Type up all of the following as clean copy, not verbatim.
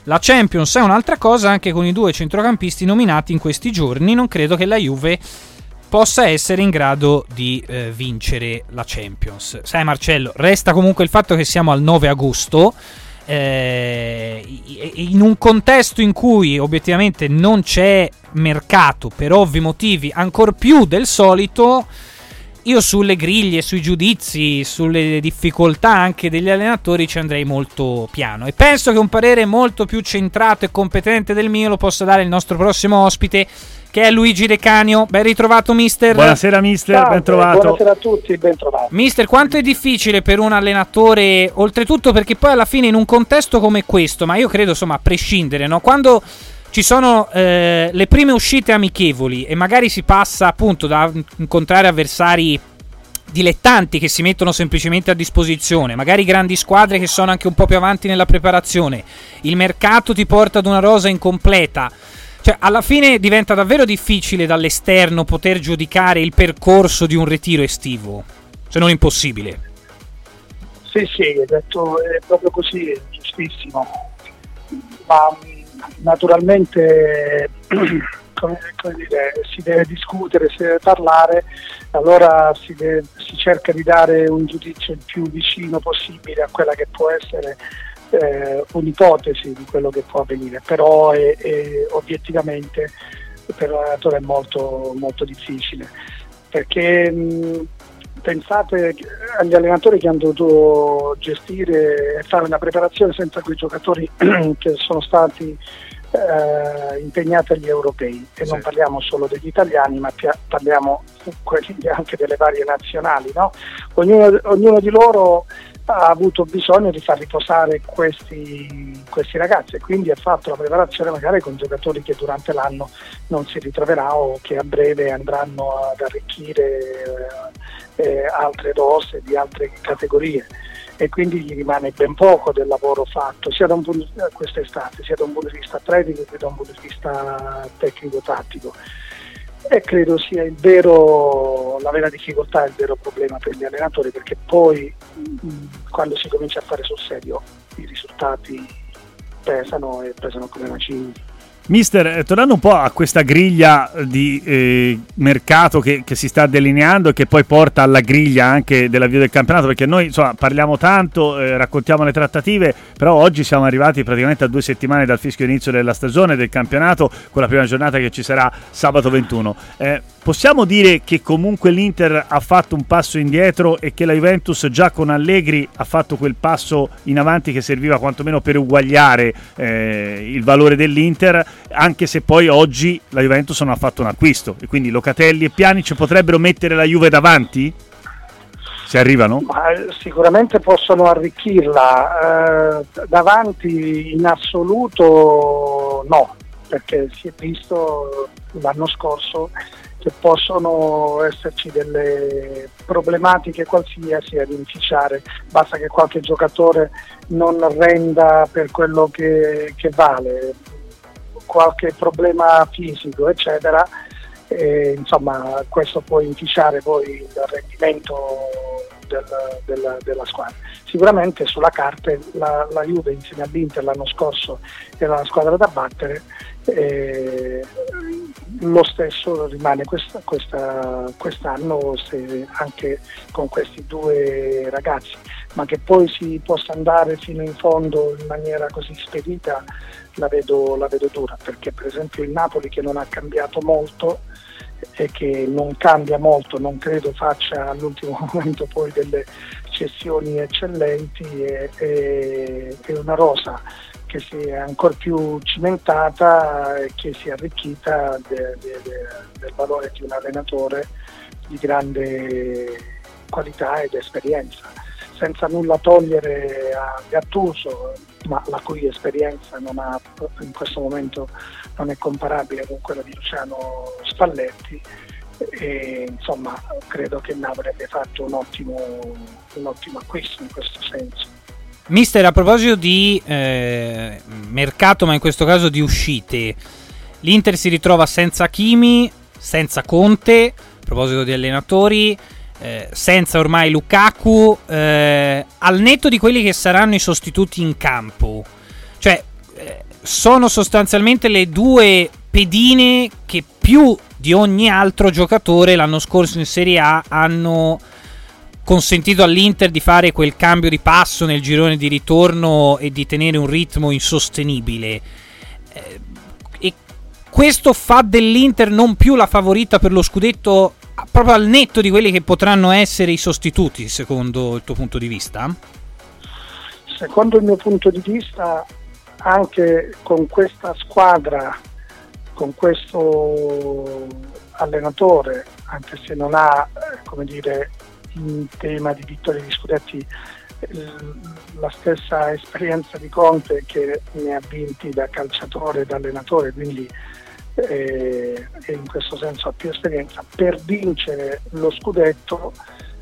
La Champions è un'altra cosa, anche con i 2 centrocampisti nominati in questi giorni. Non credo che la Juve possa essere in grado di vincere la Champions. Sai Marcello, resta comunque il fatto che siamo al 9 agosto, in un contesto in cui obiettivamente non c'è mercato per ovvi motivi, ancor più del solito. Io sulle griglie, sui giudizi, sulle difficoltà anche degli allenatori ci andrei molto piano, e penso che un parere molto più centrato e competente del mio lo possa dare il nostro prossimo ospite, che è Luigi De Canio. Ben ritrovato mister. Buonasera mister. Ciao, ben trovato. Buonasera a tutti, ben trovato. Mister, quanto è difficile per un allenatore, oltretutto perché poi alla fine in un contesto come questo, ma io credo insomma a prescindere, no? Quando ci sono le prime uscite amichevoli e magari si passa appunto da incontrare avversari dilettanti che si mettono semplicemente a disposizione, magari grandi squadre che sono anche un po' più avanti nella preparazione, il mercato ti porta ad una rosa incompleta, cioè alla fine diventa davvero difficile dall'esterno poter giudicare il percorso di un ritiro estivo, se non impossibile. Sì, hai detto, è proprio così, è giustissimo, ma naturalmente come dire, si deve discutere, si deve parlare, allora si cerca di dare un giudizio il più vicino possibile a quella che può essere un'ipotesi di quello che può avvenire, però obiettivamente per l'allenatore è molto, molto difficile, perché pensate agli allenatori che hanno dovuto gestire e fare una preparazione senza quei giocatori che sono stati impegnati agli europei, e non parliamo solo degli italiani, ma parliamo anche delle varie nazionali, no? Ognuno di loro ha avuto bisogno di far riposare questi ragazzi, e quindi ha fatto la preparazione magari con giocatori che durante l'anno non si ritroverà o che a breve andranno ad arricchire altre rose di altre categorie, e quindi gli rimane ben poco del lavoro fatto sia da un punto di vista quest'estate, sia da un punto di vista atletico che da un punto di vista tecnico-tattico, e credo sia la vera difficoltà, il vero problema per gli allenatori, perché poi quando si comincia a fare sul serio i risultati pesano come macigni. Mister, tornando un po' a questa griglia di mercato che si sta delineando e che poi porta alla griglia anche dell'avvio del campionato, perché noi insomma parliamo tanto, raccontiamo le trattative, però oggi siamo arrivati praticamente a 2 settimane dal fischio inizio della stagione del campionato, con la prima giornata che ci sarà sabato 21. Possiamo dire che comunque l'Inter ha fatto un passo indietro e che la Juventus già con Allegri ha fatto quel passo in avanti che serviva quantomeno per uguagliare il valore dell'Inter, anche se poi oggi la Juventus non ha fatto un acquisto, e quindi Locatelli e Pjanic potrebbero mettere la Juve davanti? Se arrivano? Ma sicuramente possono arricchirla, davanti in assoluto no, perché si è visto l'anno scorso che possono esserci delle problematiche qualsiasi ad inficiare, basta che qualche giocatore non renda per quello che vale, qualche problema fisico eccetera, insomma questo può inficiare poi il rendimento della squadra. Sicuramente sulla carta la Juve insieme all'Inter l'anno scorso era la squadra da battere, lo stesso rimane quest'anno, se anche con questi 2 ragazzi, ma che poi si possa andare fino in fondo in maniera così spedita la vedo dura, perché per esempio il Napoli, che non ha cambiato molto e che non cambia molto, non credo faccia all'ultimo momento poi delle cessioni eccellenti, è una rosa che si è ancora più cimentata e che si è arricchita del valore di un allenatore di grande qualità ed esperienza, senza nulla togliere a Gattuso, ma la cui esperienza in questo momento non è comparabile con quella di Luciano Spalletti, e insomma credo che Napoli abbia fatto un ottimo acquisto in questo senso. Mister, a proposito di mercato, ma in questo caso di uscite, l'Inter si ritrova senza Hakimi, senza Conte, a proposito di allenatori, senza ormai Lukaku, al netto di quelli che saranno i sostituti in campo, cioè sono sostanzialmente le due pedine che più di ogni altro giocatore l'anno scorso in Serie A hanno consentito all'Inter di fare quel cambio di passo nel girone di ritorno e di tenere un ritmo insostenibile. E questo fa dell'Inter non più la favorita per lo scudetto, proprio al netto di quelli che potranno essere i sostituti, secondo il tuo punto di vista? Secondo il mio punto di vista, anche con questa squadra, con questo allenatore, anche se non ha, come dire, in tema di vittorie di scudetti la stessa esperienza di Conte, che ne ha vinti da calciatore e da allenatore, quindi e in questo senso ha più esperienza, per vincere lo scudetto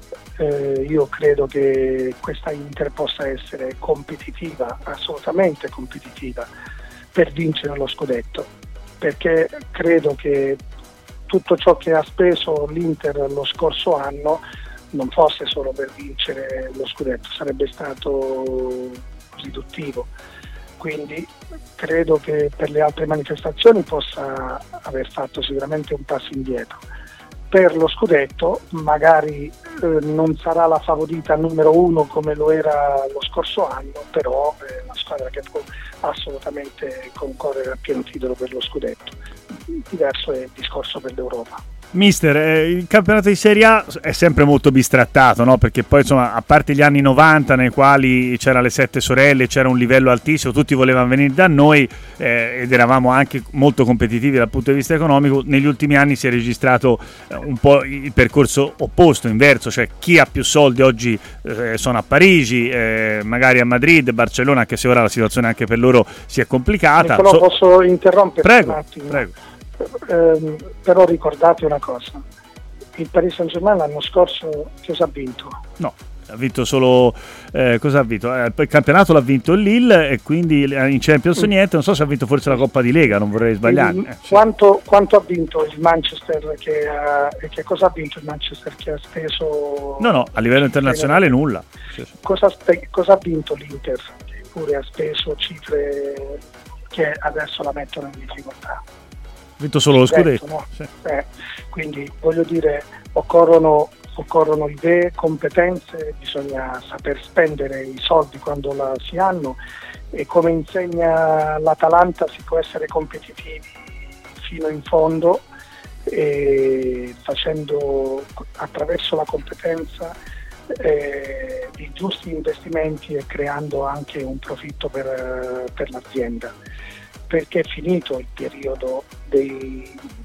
io credo che questa Inter possa essere competitiva, assolutamente competitiva, per vincere lo scudetto, perché credo che tutto ciò che ha speso l'Inter lo scorso anno non fosse solo per vincere lo scudetto, sarebbe stato riduttivo. Quindi credo che per le altre manifestazioni possa aver fatto sicuramente un passo indietro. Per lo scudetto magari non sarà la favorita numero uno come lo era lo scorso anno, però è una squadra che può assolutamente concorrere a pieno titolo per lo scudetto. Diverso è il discorso per l'Europa. Mister, il campionato di Serie A è sempre molto bistrattato, no? Perché poi insomma, a parte gli anni 90 nei quali c'era le 7 sorelle, c'era un livello altissimo, tutti volevano venire da noi ed eravamo anche molto competitivi dal punto di vista economico, negli ultimi anni si è registrato un po' il percorso opposto, inverso, cioè chi ha più soldi oggi sono a Parigi, magari a Madrid, Barcellona, anche se ora la situazione anche per loro si è complicata. Nicolò, posso interrompere? Prego, un attimo? prego. Però ricordate una cosa, il Paris Saint-Germain l'anno scorso cosa ha vinto? No, ha vinto solo cosa ha vinto? Il campionato l'ha vinto il Lille e quindi in Champions niente, non so se ha vinto forse la Coppa di Lega, non vorrei sbagliarmi. Quanto ha vinto il Manchester che cosa ha vinto il Manchester che ha speso? No, a livello internazionale nulla. Sì. Cosa ha vinto l'Inter che pure ha speso cifre che adesso la mettono in difficoltà? Ha vinto solo lo scudetto, no? Sì. Quindi voglio dire, occorrono idee, competenze, bisogna saper spendere i soldi quando si hanno, e come insegna l'Atalanta si può essere competitivi fino in fondo, e facendo attraverso la competenza i giusti investimenti e creando anche un profitto per l'azienda, perché è finito il periodo dei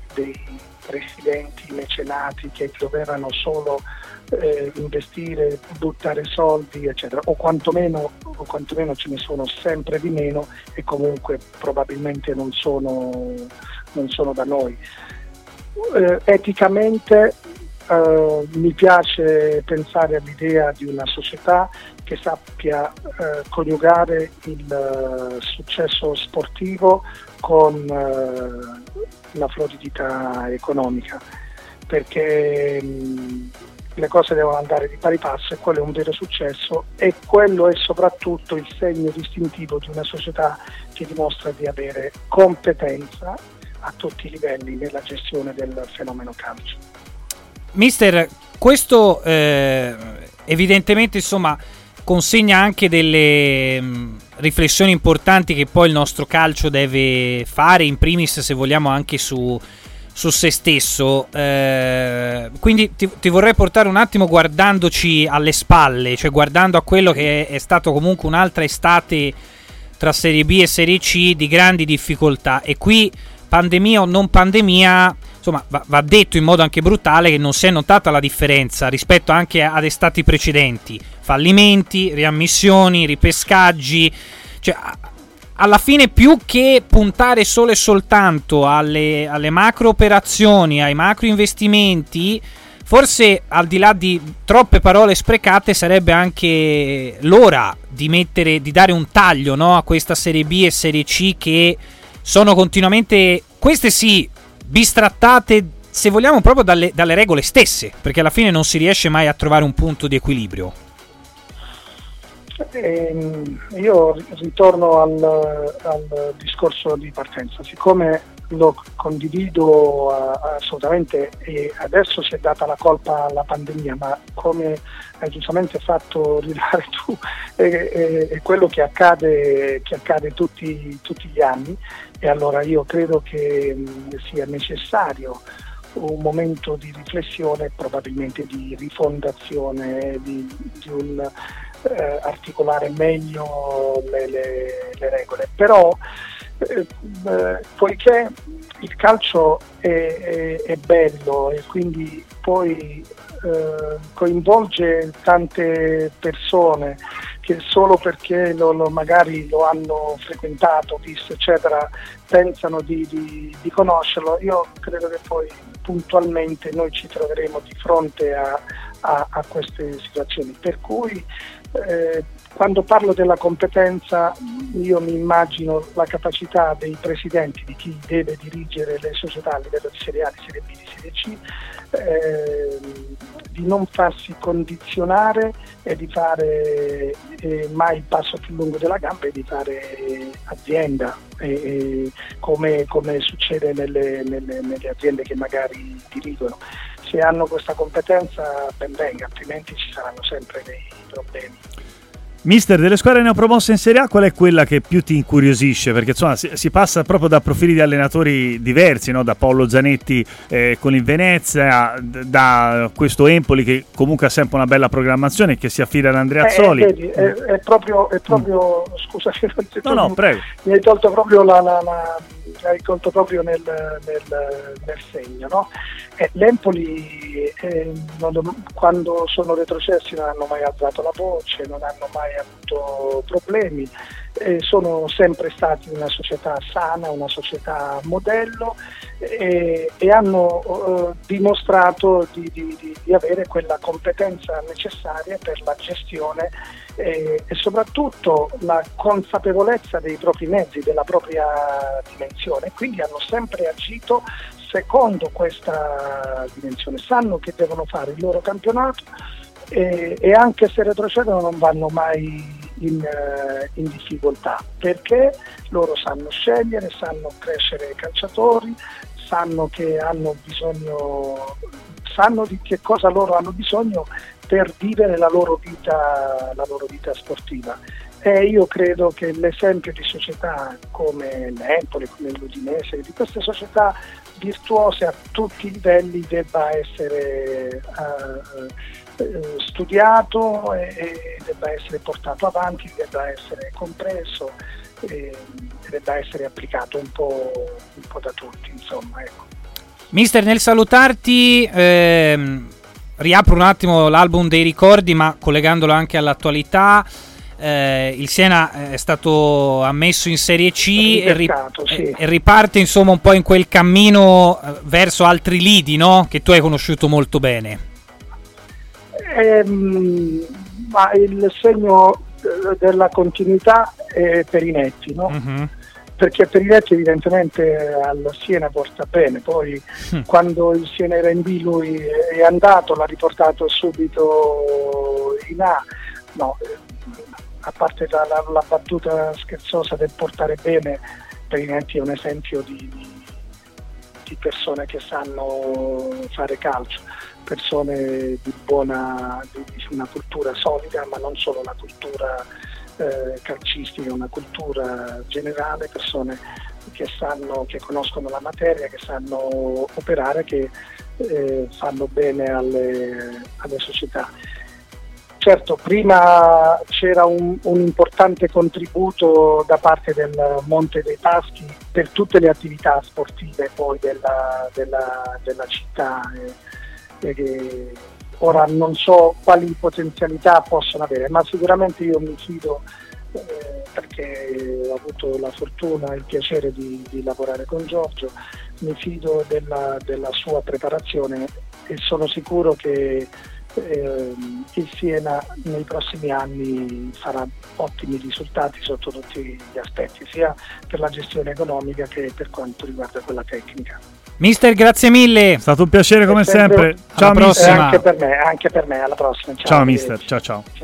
presidenti mecenati che dovevano solo investire, buttare soldi, eccetera, o quantomeno ce ne sono sempre di meno, e comunque probabilmente non sono da noi. Eticamente mi piace pensare all'idea di una società che sappia coniugare il successo sportivo con la floridità economica, perché le cose devono andare di pari passo, e quello è un vero successo, e quello è soprattutto il segno distintivo di una società che dimostra di avere competenza a tutti i livelli nella gestione del fenomeno calcio. Mister, questo evidentemente insomma consegna anche delle riflessioni importanti che poi il nostro calcio deve fare, in primis, se vogliamo, anche su se stesso. Quindi ti vorrei portare un attimo guardandoci alle spalle, cioè guardando a quello che è stato comunque un'altra estate tra Serie B e Serie C di grandi difficoltà, e qui, pandemia o non pandemia, insomma va detto in modo anche brutale che non si è notata la differenza rispetto anche ad estati precedenti, fallimenti, riammissioni, ripescaggi, cioè alla fine, più che puntare solo e soltanto alle macro operazioni, ai macro investimenti, forse al di là di troppe parole sprecate sarebbe anche l'ora di dare un taglio, no, a questa Serie B e Serie C che sono continuamente, queste sì, bistrattate, se vogliamo, proprio dalle regole stesse, perché alla fine non si riesce mai a trovare un punto di equilibrio. Io ritorno al discorso di partenza, siccome lo condivido assolutamente, e adesso si è data la colpa alla pandemia, ma come hai giustamente fatto rilevare tu, è quello che accade tutti gli anni, e allora io credo che sia necessario un momento di riflessione, probabilmente di rifondazione, di un articolare meglio le regole, però poiché il calcio è bello e quindi poi coinvolge tante persone che solo perché magari lo hanno frequentato, visto eccetera, pensano di conoscerlo, io credo che poi puntualmente noi ci troveremo di fronte a queste situazioni, per cui quando parlo della competenza io mi immagino la capacità dei presidenti, di chi deve dirigere le società a livello di Serie A, di Serie B, di Serie C, di non farsi condizionare e di fare mai il passo più lungo della gamba, e di fare azienda, come succede nelle aziende che magari dirigono. Se hanno questa competenza ben venga, altrimenti ci saranno sempre dei problemi. Mister, delle squadre neopromosse in Serie A, qual è quella che più ti incuriosisce? Perché insomma si passa proprio da profili di allenatori diversi, no? Da Paolo Zanetti con il Venezia, da questo Empoli che comunque ha sempre una bella programmazione, che si affida ad Andrea Azzoli. Vedi, è proprio scusa, no, prego. Mi hai tolto proprio hai colto proprio nel segno, no? L'Empoli quando sono retrocessi non hanno mai alzato la voce, non hanno mai avuto problemi, sono sempre stati una società sana, una società modello, e hanno dimostrato di avere quella competenza necessaria per la gestione e soprattutto la consapevolezza dei propri mezzi, della propria dimensione, quindi hanno sempre agito secondo questa dimensione, sanno che devono fare il loro campionato e anche se retrocedono non vanno mai in difficoltà, perché loro sanno scegliere, sanno crescere i calciatori, sanno che hanno bisogno, sanno di che cosa loro hanno bisogno per vivere la loro vita sportiva. E io credo che l'esempio di società come l'Empoli, come l'Udinese, di queste società virtuose a tutti i livelli debba essere studiato e debba essere portato avanti, debba essere compreso e debba essere applicato un po' da tutti, insomma, ecco. Mister, nel salutarti riapro un attimo l'album dei ricordi, ma collegandolo anche all'attualità. Il Siena è stato ammesso in Serie C e riparte insomma un po' in quel cammino verso altri lidi, no? Che tu hai conosciuto molto bene. Ma il segno della continuità è Perinetti, no? Uh-huh. Perché Perinetti evidentemente al Siena porta bene, poi quando il Siena era in B lui è andato, l'ha riportato subito in A, no, a parte la battuta scherzosa del portare bene, Perinetti è un esempio di persone che sanno fare calcio, persone di una cultura solida, ma non solo una cultura calcistica, una cultura generale, persone che conoscono la materia, che sanno operare, che fanno bene alle società. Certo, prima c'era un importante contributo da parte del Monte dei Paschi per tutte le attività sportive poi della città. Ora non so quali potenzialità possono avere, ma sicuramente io mi fido, perché ho avuto la fortuna e il piacere di lavorare con Giorgio, mi fido della sua preparazione e sono sicuro che il Siena nei prossimi anni farà ottimi risultati sotto tutti gli aspetti, sia per la gestione economica che per quanto riguarda quella tecnica. Mister, grazie mille, è stato un piacere come sempre. Ciao, alla prossima. Anche per me, alla prossima. Ciao mister, ciao.